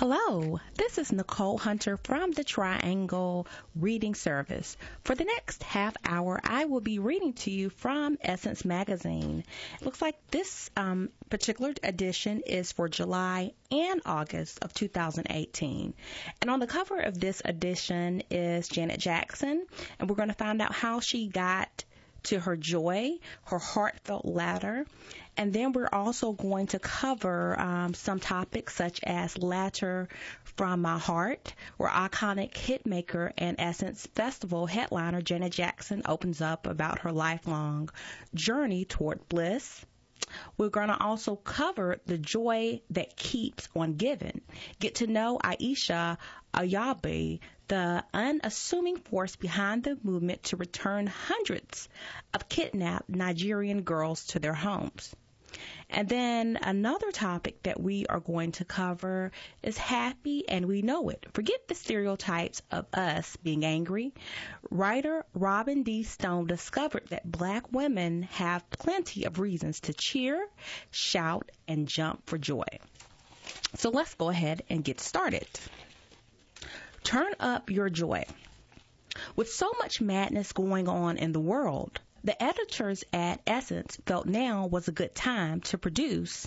Hello, this is Nicole Hunter from the Triangle Reading Service. For the next half hour, I will be reading to you from Essence Magazine. It looks like this particular edition is for July and August of 2018. And on the cover of this edition is Janet Jackson, and we're going to find out how she got to her joy, her heartfelt ladder. And then we're also going to cover some topics such as Ladder from My Heart, where iconic hitmaker and Essence Festival headliner Janet Jackson opens up about her lifelong journey toward bliss. We're going to also cover the joy that keeps on giving. Get to know Aisha Ayabe, the unassuming force behind the movement to return hundreds of kidnapped Nigerian girls to their homes. And then another topic that we are going to cover is happy and we know it. Forget the stereotypes of us being angry. Writer Robin D. Stone discovered that black women have plenty of reasons to cheer, shout, and jump for joy. So let's go ahead and get started. Turn up your joy. With so much madness going on in the world, the editors at Essence felt now was a good time to produce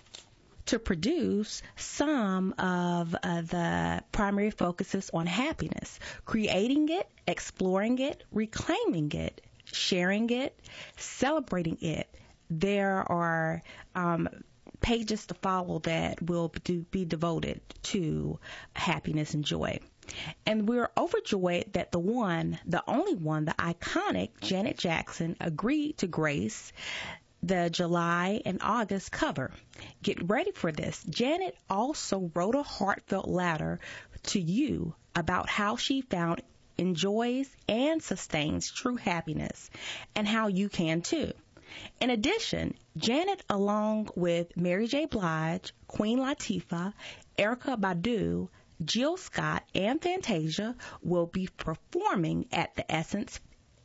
some of the primary focuses on happiness, creating it, exploring it, reclaiming it, sharing it, celebrating it. There are pages to follow that will be devoted to happiness and joy. And we're overjoyed that the only one, the iconic Janet Jackson agreed to grace the July and August cover. Get ready for this. Janet also wrote a heartfelt letter to you about how she found, enjoys, and sustains true happiness, and how you can too. In addition, Janet, along with Mary J. Blige, Queen Latifah, Erykah Badu, Jill Scott, and Fantasia will be performing at the Essence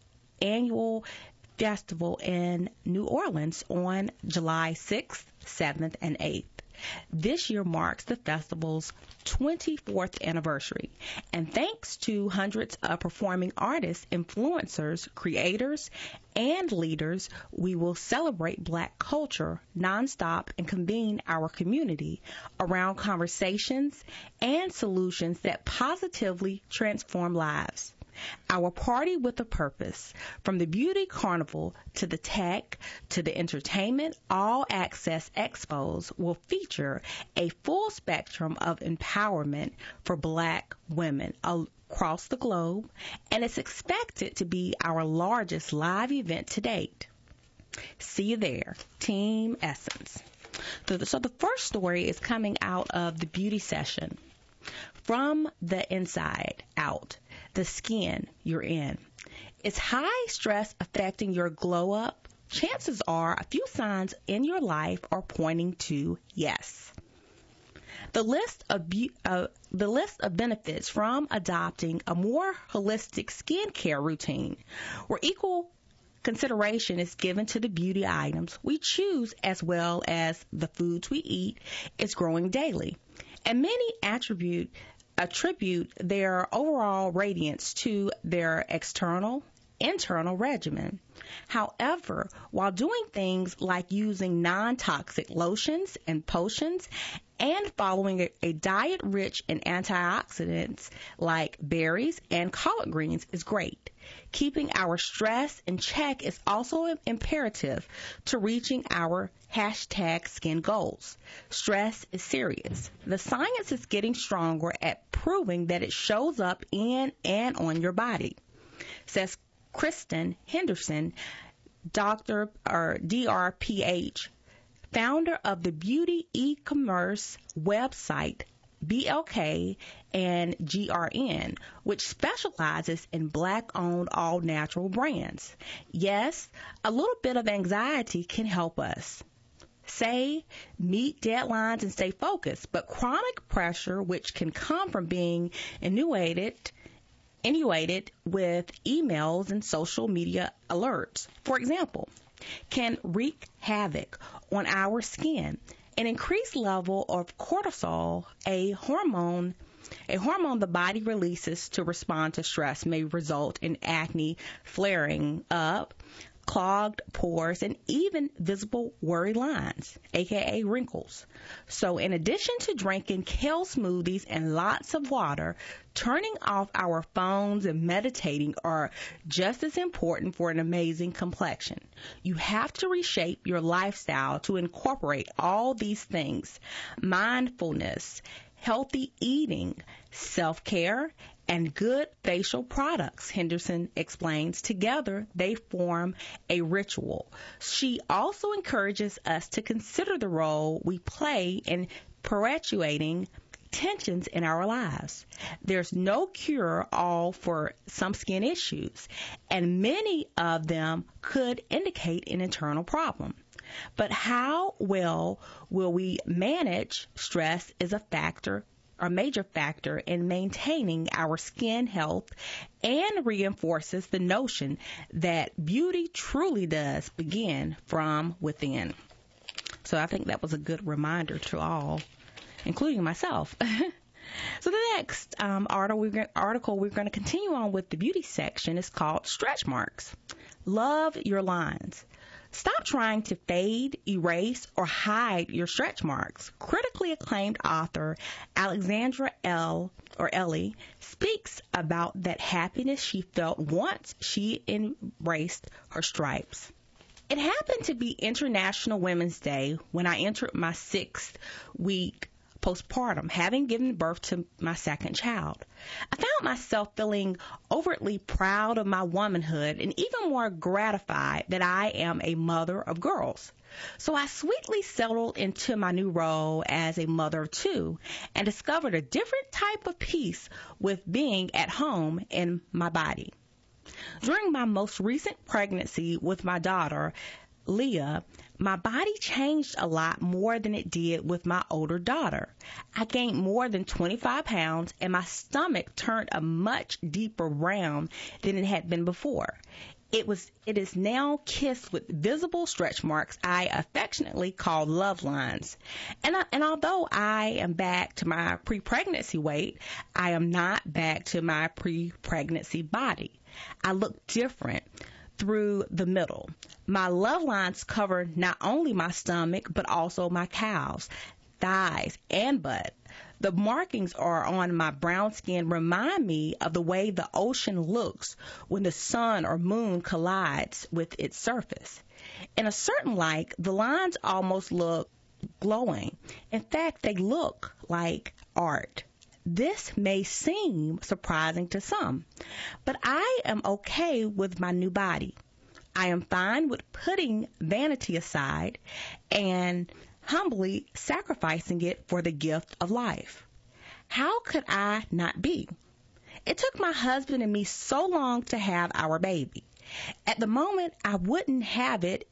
annual festival in New Orleans on July 6th, 7th, and 8th. This year marks the festival's 24th anniversary, and thanks to hundreds of performing artists, influencers, creators, and leaders, we will celebrate Black culture nonstop and convene our community around conversations and solutions that positively transform lives. Our party with a purpose, from the beauty carnival to the tech to the entertainment, all access expos will feature a full spectrum of empowerment for Black women across the globe, and it's expected to be our largest live event to date. See you there, Team Essence. So the first story is coming out of the beauty session. From the inside out, the skin you're in. Is high stress affecting your glow up? Chances are a few signs in your life are pointing to yes. The list of benefits from adopting a more holistic skincare routine, where equal consideration is given to the beauty items we choose as well as the foods we eat, is growing daily. And many attribute their overall radiance to their internal regimen. However, while doing things like using non-toxic lotions and potions and following a diet rich in antioxidants like berries and collard greens is great, keeping our stress in check is also imperative to reaching our #skin goals. Stress is serious. The science is getting stronger at proving that it shows up in and on your body, says Kristen Henderson, DRPH, founder of the beauty e-commerce website BLK and GRN, which specializes in Black-owned all-natural brands. Yes, a little bit of anxiety can help us meet deadlines and stay focused, but chronic pressure, which can come from being inundated with emails and social media alerts, for example, can wreak havoc on our skin An increased level of cortisol, a hormone the body releases to respond to stress, may result in acne flaring up, clogged pores, and even visible worry lines, aka wrinkles. So in addition to drinking kale smoothies and lots of water, turning off our phones and meditating are just as important for an amazing complexion. You have to reshape your lifestyle to incorporate all these things: mindfulness, healthy eating, self-care, and good facial products, Henderson explains. Together, they form a ritual. She also encourages us to consider the role we play in perpetuating tensions in our lives. There's no cure-all for some skin issues, and many of them could indicate an internal problem. But how well will we manage stress is a major factor in maintaining our skin health, and reinforces the notion that beauty truly does begin from within. So I think that was a good reminder to all, including myself. So the next article we're going to continue on with the beauty section is called Stretch Marks. Love your lines. Stop trying to fade, erase, or hide your stretch marks. Critically acclaimed author Alexandra Ellie speaks about that happiness she felt once she embraced her stripes. It happened to be International Women's Day when I entered my 6th week postpartum, having given birth to my second child. I found myself feeling overtly proud of my womanhood and even more gratified that I am a mother of girls. So I sweetly settled into my new role as a mother of 2 and discovered a different type of peace with being at home in my body. During my most recent pregnancy with my daughter, Leah, my body changed a lot more than it did with my older daughter. I gained more than 25 pounds, and my stomach turned a much deeper brown than it had been before. It is now kissed with visible stretch marks I affectionately call love lines. And although I am back to my pre-pregnancy weight, I am not back to my pre-pregnancy body. I look different through the middle. My love lines cover not only my stomach, but also my calves, thighs, and butt. The markings are on my brown skin remind me of the way the ocean looks when the sun or moon collides with its surface. In a certain light, the lines almost look glowing. In fact, they look like art. This may seem surprising to some, but I am okay with my new body. I am fine with putting vanity aside and humbly sacrificing it for the gift of life. How could I not be? It took my husband and me so long to have our baby. At the moment, I wouldn't have it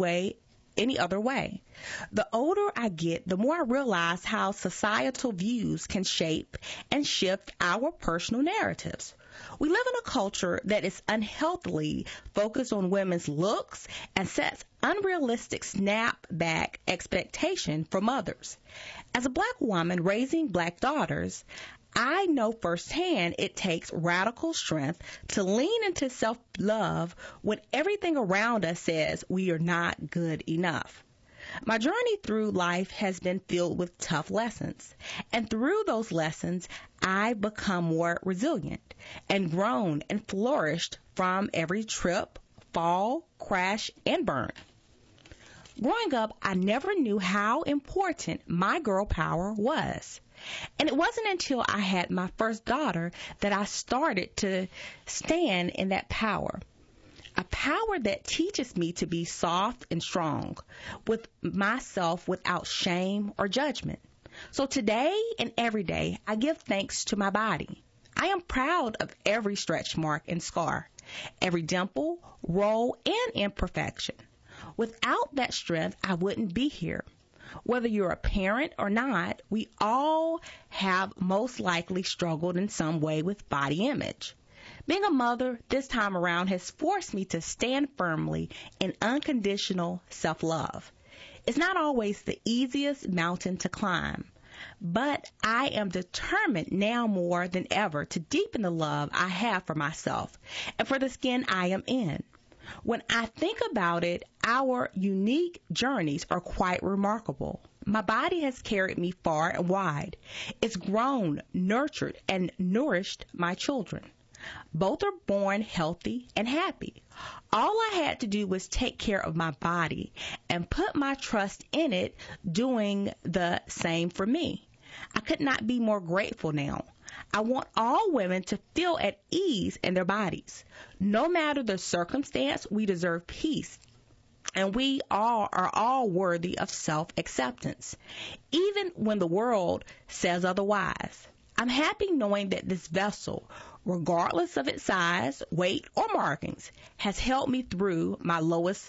any other way. The older I get, the more I realize how societal views can shape and shift our personal narratives. We live in a culture that is unhealthily focused on women's looks and sets unrealistic snapback expectation from others. As a black woman raising black daughters, I know firsthand it takes radical strength to lean into self-love when everything around us says we are not good enough. My journey through life has been filled with tough lessons, and through those lessons, I've become more resilient and grown and flourished from every trip, fall, crash, and burn. Growing up, I never knew how important my girl power was. And it wasn't until I had my first daughter that I started to stand in that power. A power that teaches me to be soft and strong with myself without shame or judgment. So today and every day, I give thanks to my body. I am proud of every stretch mark and scar, every dimple, roll, and imperfection. Without that strength, I wouldn't be here. Whether you're a parent or not, we all have most likely struggled in some way with body image. Being a mother this time around has forced me to stand firmly in unconditional self-love. It's not always the easiest mountain to climb, but I am determined now more than ever to deepen the love I have for myself and for the skin I am in. When I think about it, our unique journeys are quite remarkable. My body has carried me far and wide. It's grown, nurtured, and nourished my children. Both are born healthy and happy. All I had to do was take care of my body and put my trust in it doing the same for me. I could not be more grateful now. I want all women to feel at ease in their bodies. No matter the circumstance, we deserve peace. And we all are all worthy of self-acceptance, even when the world says otherwise. I'm happy knowing that this vessel, regardless of its size, weight, or markings, has helped me through my lowest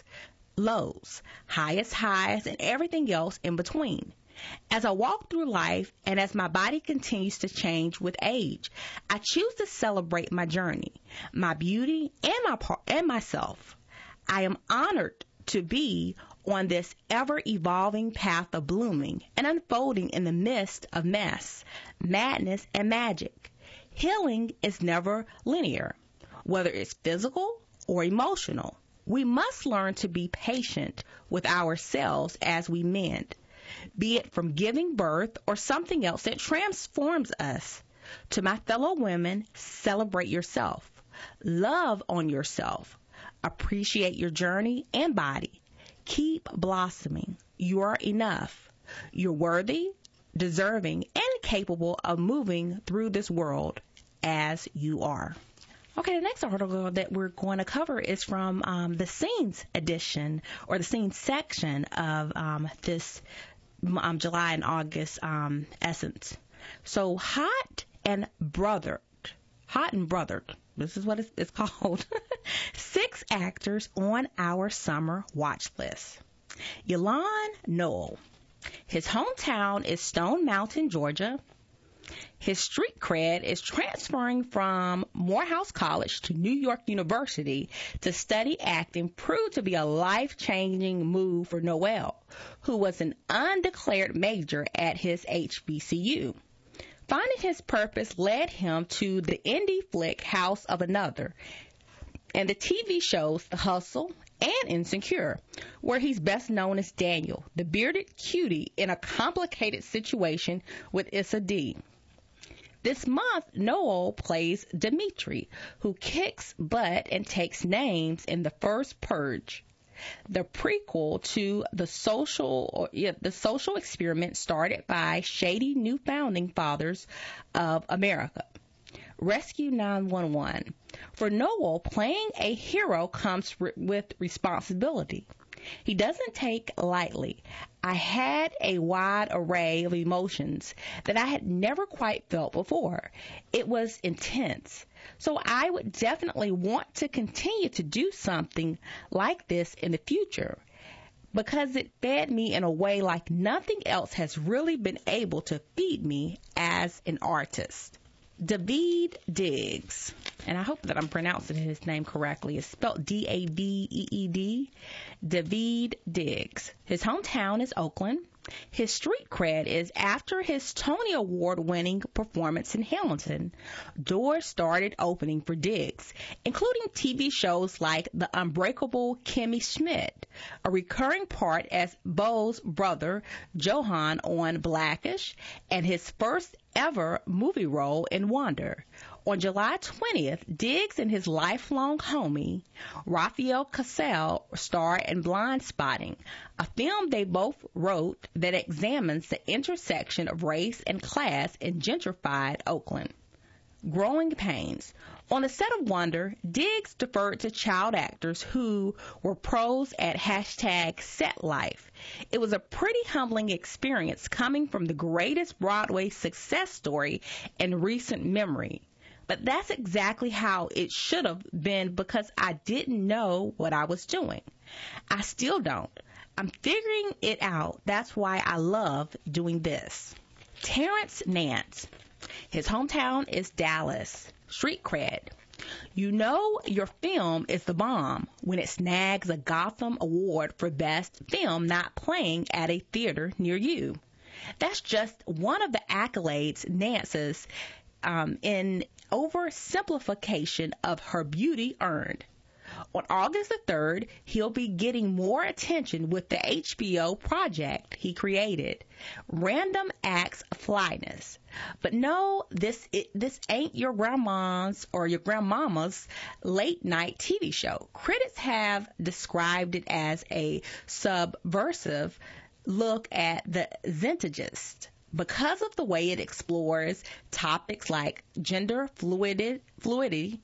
lows, highest highs, and everything else in between. As I walk through life and as my body continues to change with age, I choose to celebrate my journey, my beauty, and myself. I am honored to be on this ever-evolving path of blooming and unfolding in the midst of mess, madness, and magic. Healing is never linear, whether it's physical or emotional. We must learn to be patient with ourselves as we mend, be it from giving birth or something else that transforms us. To my fellow women, celebrate yourself. Love on yourself. Appreciate your journey and body. Keep blossoming. You are enough. You're worthy, deserving, and capable of moving through this world as you are. Okay, the next article that we're going to cover is from the Scenes edition, or the Scenes section of this July and August Essence. So, Hot and Brothered. This is what it's called. 6 actors on our summer watch list. Y'lan Noel. His hometown is Stone Mountain, Georgia. His street cred is transferring from Morehouse College to New York University to study acting proved to be a life-changing move for Noel, who was an undeclared major at his HBCU. Finding his purpose led him to the indie flick House of Another and the TV shows The Hustle and Insecure, where he's best known as Daniel, the bearded cutie in a complicated situation with Issa Dee. This month, Noel plays Dimitri, who kicks butt and takes names in The First Purge, the prequel to the social experiment started by shady new founding fathers of America. Rescue 911. For Noel, playing a hero comes with responsibility. He doesn't take lightly. I had a wide array of emotions that I had never quite felt before. It was intense. So I would definitely want to continue to do something like this in the future, because it fed me in a way like nothing else has really been able to feed me as an artist. Daveed Diggs, and I hope that I'm pronouncing his name correctly. It's spelled D-A-V-E-E-D. Daveed Diggs. His hometown is Oakland. His street cred is after his Tony Award-winning performance in Hamilton. Doors started opening for Diggs, including TV shows like The Unbreakable Kimmy Schmidt, a recurring part as Bo's brother Johan on Blackish, and his first ever movie role in Wonder. On July 20th, Diggs and his lifelong homie, Rafael Casal, star in Blind Spotting, a film they both wrote that examines the intersection of race and class in gentrified Oakland. Growing pains. On the set of Wonder, Diggs deferred to child actors who were pros at #setlife. It was a pretty humbling experience coming from the greatest Broadway success story in recent memory. But that's exactly how it should have been, because I didn't know what I was doing. I still don't. I'm figuring it out. That's why I love doing this. Terrence Nance. His hometown is Dallas. Street cred. You know your film is the bomb when it snags a Gotham Award for Best Film not playing at a theater near you. That's just one of the accolades Nance's in oversimplification of her beauty earned. On August the 3rd, he'll be getting more attention with the HBO project he created, Random Acts Flyness. But no, this ain't your grandma's or your grandmama's late night TV show. Critics have described it as a subversive look at the Zentigist because of the way it explores topics like gender fluidity,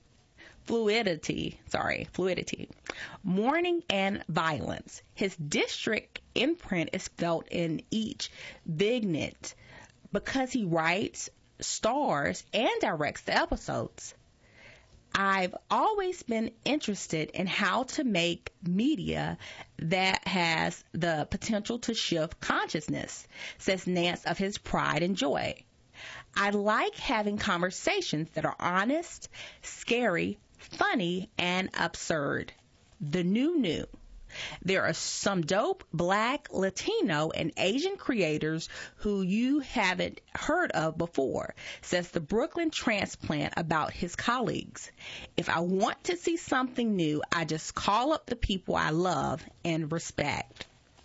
mourning, and violence. His district imprint is felt in each vignette because he writes, stars, and directs the episodes. I've always been interested in how to make media that has the potential to shift consciousness, says Nance of his pride and joy. I like having conversations that are honest, scary, funny, and absurd. The new. There are some dope Black, Latino, and Asian creators who you haven't heard of before, says the Brooklyn transplant about his colleagues. If I want to see something new, I just call up the people I love and respect.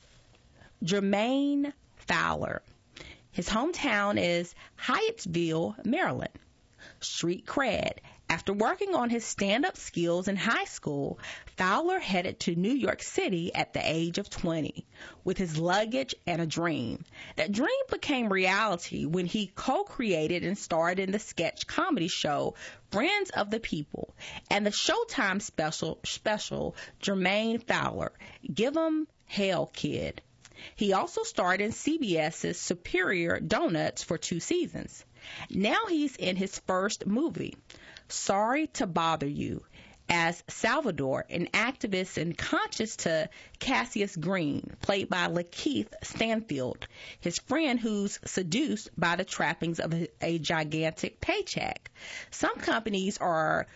Jermaine Fowler. His hometown is Hyattsville, Maryland. Street cred. After working on his stand-up skills in high school, Fowler headed to New York City at the age of 20 with his luggage and a dream. That dream became reality when he co-created and starred in the sketch comedy show Friends of the People and the Showtime special Jermaine Fowler, Give 'em Hell Kid. He also starred in CBS's Superior Donuts for 2 seasons. Now he's in his first movie, Sorry to Bother You, as Salvador, an activist and conscious to Cassius Green, played by Lakeith Stanfield, his friend who's seduced by the trappings of a gigantic paycheck. Some companies are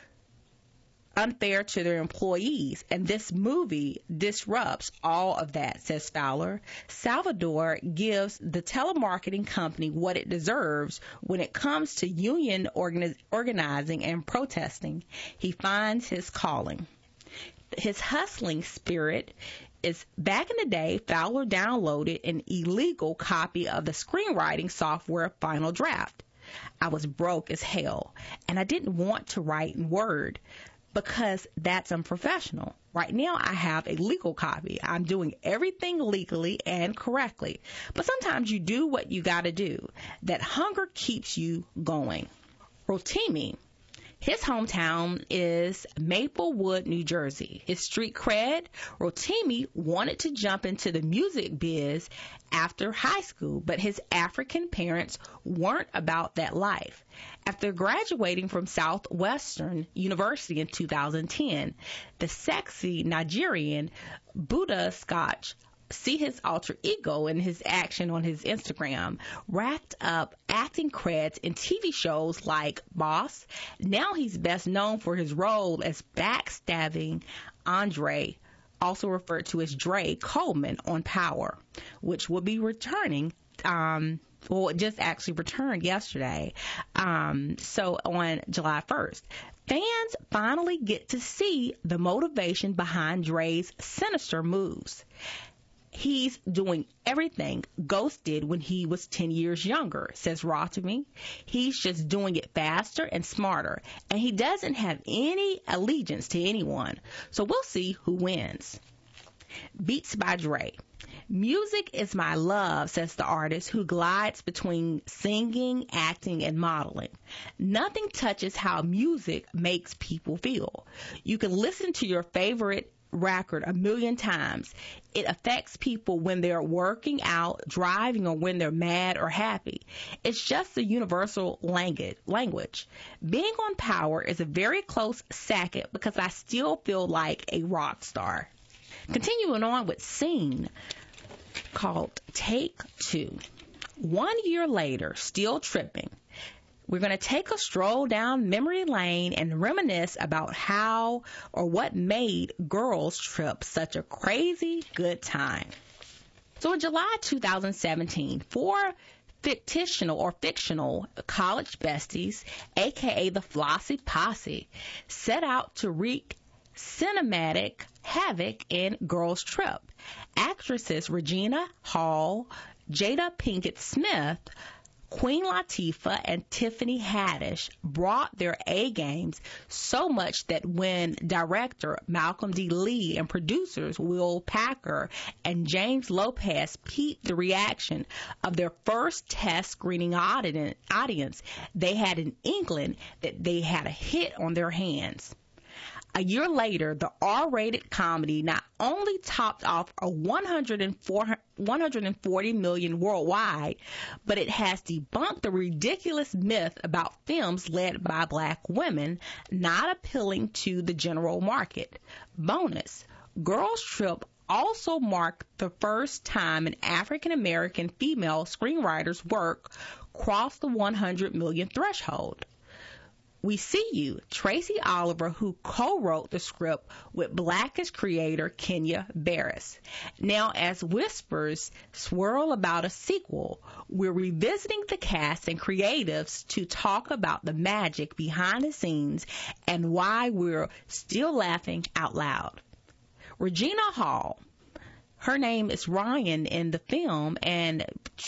unfair to their employees, and this movie disrupts all of that, says Fowler. Salvador gives the telemarketing company what it deserves when it comes to union organizing and protesting. He finds his calling. His hustling spirit is back in the day. Fowler downloaded an illegal copy of the screenwriting software Final Draft. I was broke as hell, and I didn't want to write in Word, because that's unprofessional. Right now, I have a legal copy. I'm doing everything legally and correctly. But sometimes you do what you got to do. That hunger keeps you going. Rotimi. His hometown is Maplewood, New Jersey. His street cred, Rotimi wanted to jump into the music biz after high school, but his African parents weren't about that life. After graduating from Southwestern University in 2010, the sexy Nigerian Buddha Scotch, see his alter ego in his action on his Instagram, racked up acting creds in TV shows like Boss. Now he's best known for his role as backstabbing Andre, also referred to as Dre Coleman, on Power, which will be returning, it just actually returned yesterday, so on July 1st. Fans finally get to see the motivation behind Dre's sinister moves. He's doing everything Ghost did when he was 10 years younger, says Rotimi. He's just doing it faster and smarter, and he doesn't have any allegiance to anyone. So we'll see who wins. Beats by Dre. Music is my love, says the artist who glides between singing, acting, and modeling. Nothing touches how music makes people feel. You can listen to your favorite record 1,000,000 times. It affects people when they're working out, driving, or when they're mad or happy. It's just a universal language. Being on Power is a very close second because I still feel like a rock star. Continuing on with Scene, called Take Two. 1 year later, still tripping. We're going to take a stroll down memory lane and reminisce about how or what made Girls Trip such a crazy good time. So in July 2017, four fictional college besties, aka the Flossie Posse, set out to wreak cinematic havoc in Girls Trip. Actresses Regina Hall, Jada Pinkett Smith, Queen Latifah, and Tiffany Haddish brought their A games so much that when director Malcolm D. Lee and producers Will Packer and James Lopez peeped the reaction of their first test screening audience, they had an inkling that they had a hit on their hands. A year later, the R-rated comedy not only topped off a 140 million worldwide, but it has debunked the ridiculous myth about films led by black women not appealing to the general market. Bonus, Girls Trip also marked the first time an African-American female screenwriter's work crossed the 100 million threshold. We See You, Tracy Oliver, who co-wrote the script with Blackish creator Kenya Barris. Now, as whispers swirl about a sequel, we're revisiting the cast and creatives to talk about the magic behind the scenes and why we're still laughing out loud. Regina Hall, her name is Ryan in the film, and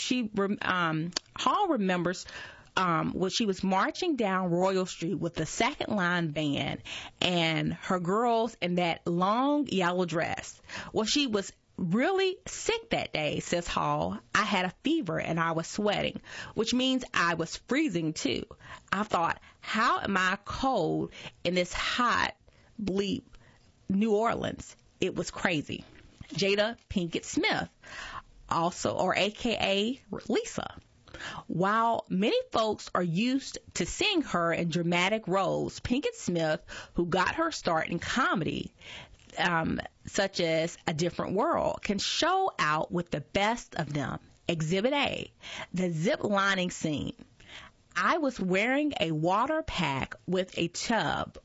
Hall remembers she was marching down Royal Street with the Second Line Band and her girls in that long yellow dress. Well, she was really sick that day, says Hall. I had a fever and I was sweating, which means I was freezing too. I thought, how am I cold in this hot, bleep New Orleans? It was crazy. Jada Pinkett Smith, also, or AKA Lisa. While many folks are used to seeing her in dramatic roles, Pinkett Smith, who got her start in comedy, such as A Different World, can show out with the best of them. Exhibit A, the zip lining scene. I was wearing a water pack with a tube,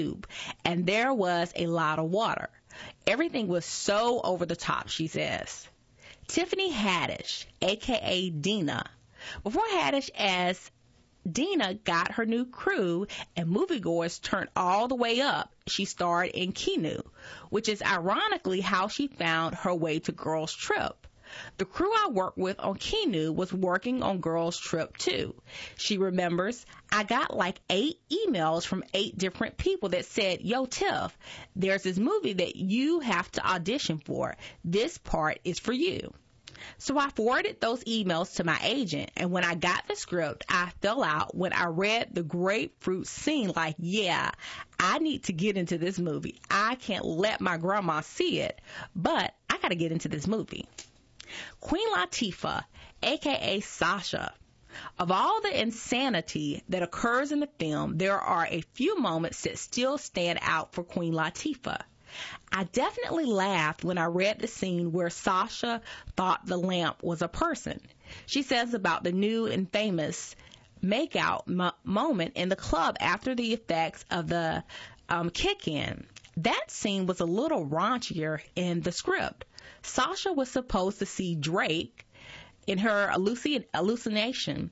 and there was a lot of water. Everything was so over the top, she says. Tiffany Haddish, a.k.a. Dina. Before Haddish as Dina got her new crew and moviegoers turned all the way up, she starred in Keanu, which is ironically how she found her way to Girls Trip. The crew I worked with on Keanu was working on Girls Trip too. She remembers, I got like 8 emails from 8 different people that said, yo, Tiff, there's this movie that you have to audition for. This part is for you. So I forwarded those emails to my agent, and when I got the script, I fell out when I read the grapefruit scene like, yeah, I need to get into this movie. I can't let my grandma see it, but I got to get into this movie. Queen Latifah, a.k.a. Sasha. Of all the insanity that occurs in the film, there are a few moments that still stand out for Queen Latifah. I definitely laughed when I read the scene where Sasha thought the lamp was a person. She says about the new and famous makeout moment in the club after the effects of the kick-in. That scene was a little raunchier in the script. Sasha was supposed to see Drake in her hallucination.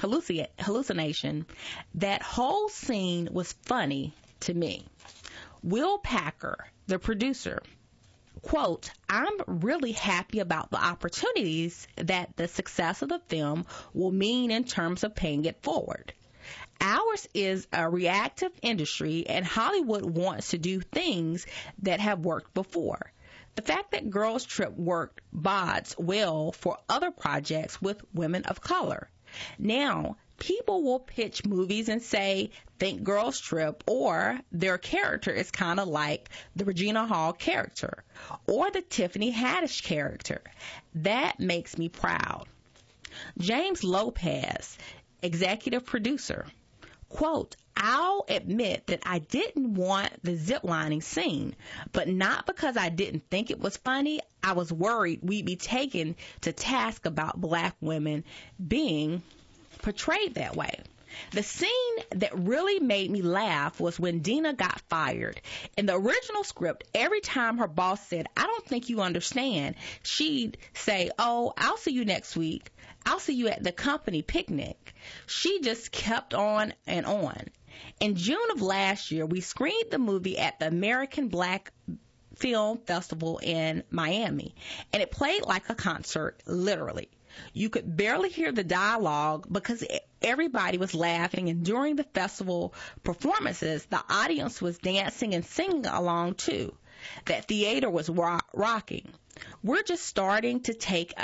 That whole scene was funny to me. Will Packer, the producer, quote, I'm really happy about the opportunities that the success of the film will mean in terms of paying it forward. Ours is a reactive industry, and Hollywood wants to do things that have worked before. The fact that Girls Trip worked bodes well for other projects with women of color. Now, people will pitch movies and say, think Girls Trip, or their character is kind of like the Regina Hall character, or the Tiffany Haddish character. That makes me proud. James Lopez, executive producer, quote, I'll admit that I didn't want the ziplining scene, but not because I didn't think it was funny. I was worried we'd be taken to task about black women being portrayed that way. The scene that really made me laugh was when Dina got fired. In the original script, every time her boss said, "I don't think you understand," she'd say, "Oh, I'll see you next week. I'll see you at the company picnic." She just kept on and on. In June of last year, we screened the movie at the American Black Film Festival in Miami, and it played like a concert, literally. You could barely hear the dialogue because everybody was laughing, and during the festival performances, the audience was dancing and singing along too. That theater was rocking. We're just starting to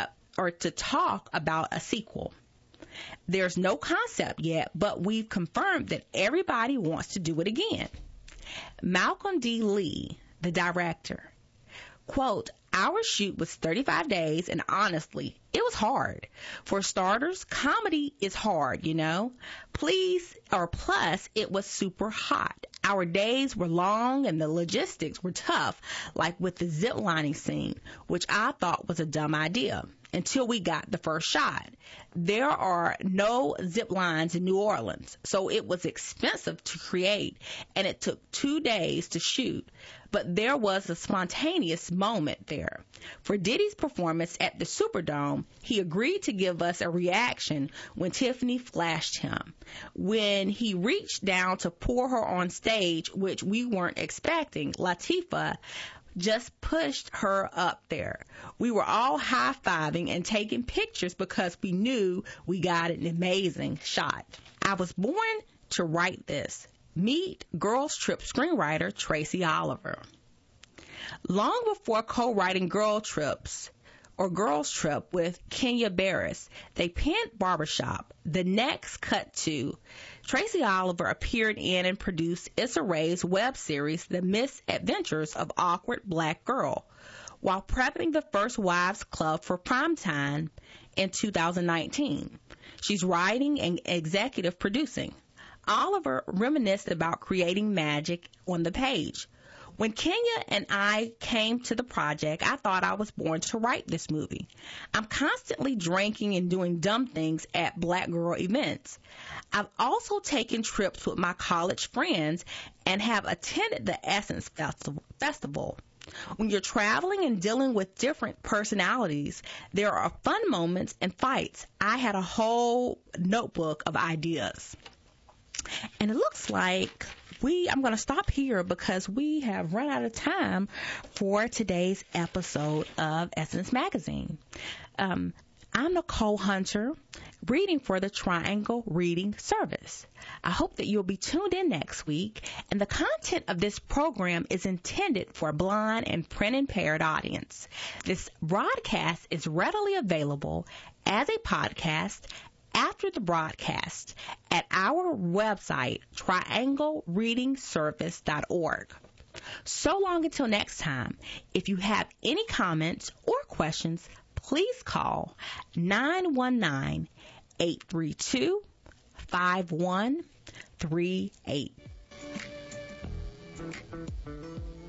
talk about a sequel. There's no concept yet, but we've confirmed that everybody wants to do it again. Malcolm D. Lee, the director, quote, "Our shoot was 35 days, and honestly, it was hard. For starters, comedy is hard, you know. Plus, it was super hot. Our days were long, and the logistics were tough, like with the zip lining scene, which I thought was a dumb idea until we got the first shot. There are no zip lines in New Orleans, so it was expensive to create, and it took 2 days to shoot. But there was a spontaneous moment there. For Diddy's performance at the Superdome, he agreed to give us a reaction when Tiffany flashed him. When he reached down to pour her on stage, which we weren't expecting, Latifah just pushed her up there. We were all high-fiving and taking pictures because we knew we got an amazing shot. I was born to write this. Meet Girls Trip screenwriter Tracy Oliver. Long before co-writing Girls Trip with Kenya Barris, they penned Barbershop. The next cut to Tracy Oliver appeared in and produced Issa Rae's web series, The Misadventures of Awkward Black Girl, while prepping the First Wives Club for primetime in 2019. She's writing and executive producing. Oliver reminisced about creating magic on the page. When Kenya and I came to the project, I thought I was born to write this movie. I'm constantly drinking and doing dumb things at Black girl events. I've also taken trips with my college friends and have attended the Essence Festival. When you're traveling and dealing with different personalities, there are fun moments and fights. I had a whole notebook of ideas. And it looks like I'm going to stop here because we have run out of time for today's episode of Essence Magazine. I'm Nicole Hunter, reading for the Triangle Reading Service. I hope that you'll be tuned in next week, and the content of this program is intended for a blind and print-impaired audience. This broadcast is readily available as a podcast after the broadcast at our website, trianglereadingservice.org. So long until next time. If you have any comments or questions, please call 919-832-5138.